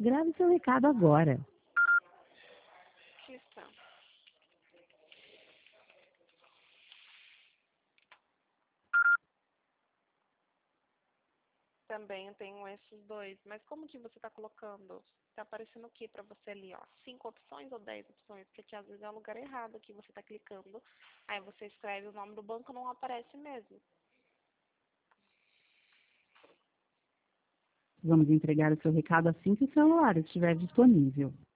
Grave seu recado agora. Questão. Também eu tenho esses dois, mas como que você está colocando? Tá aparecendo o que para você ali, ó? 5 opções ou 10 opções? Porque às vezes é o lugar errado que você está clicando. Aí você escreve o nome do banco, não aparece mesmo. Vamos entregar o seu recado assim que o celular estiver disponível.